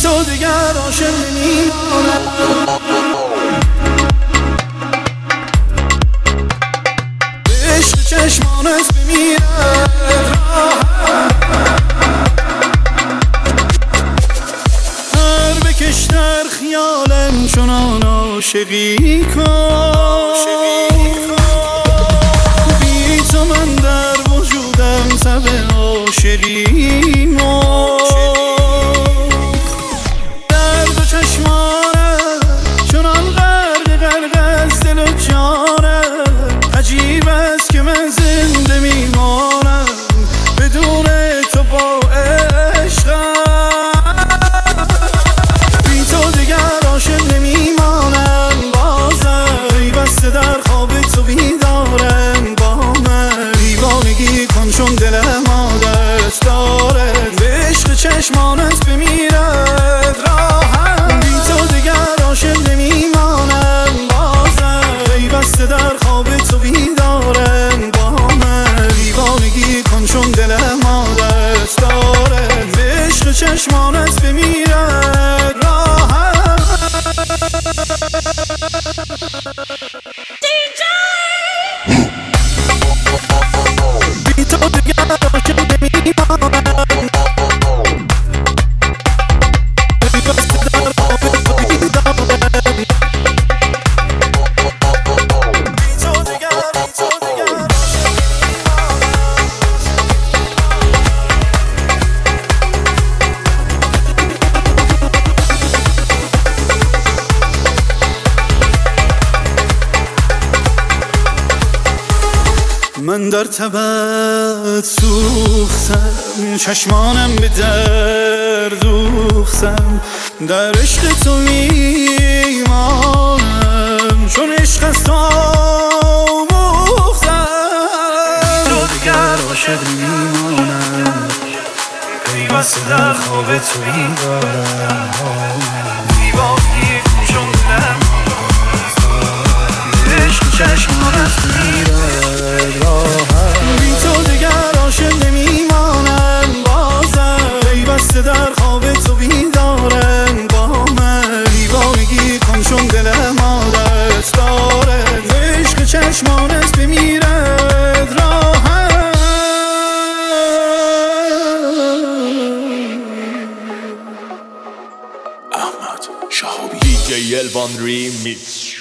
تو دیگر عاشق نمیمانم. به عشق چشمانت بمیرد هر بکش در خیالم چنان عاشقی کن. بی تو من در وجودم تب عاشقی مرد. درد و چشمانت چنان غرق از دل و جانم. عجیب است که من زنده میمانم بدون تو با عشقم. بی تو دیگر عاشق نمیمانم بازم. بسته در خواب تو بیدارم با من. دیوانگی کن چون دلم عادت دارد به عشق چشمانت بمیرد راحت. بی تو دیگر عاشق نمیمانم بازم. بسته در خواب تو بیدارم با من. دیوانگی کن چون دلم عادت دارد به عشق چشمانت بمیرد راحت. بی تو دیگر عاشق نمیمانم. بسته در خواب تو بیدارم. بی تو دیگر من در تبت سوختم. چشمانم به در دوختم. در عشق تو میمانم چون عشق از تو آموختم. تو دیگر عاشق نمیمانم. پیوسته در خواب تو بیدارم. دیوانگی کن چون دلم عشق چشمانت میرد راحت. بی تو دیگر عاشق نمیمانم بازم. پیوسته در خواب تو بیدارم با من. دیوانگی کن چون دلم عادت دارد به عشق چشمانت بمیرد راحت. احمد شهابی DJ Elvan Remix.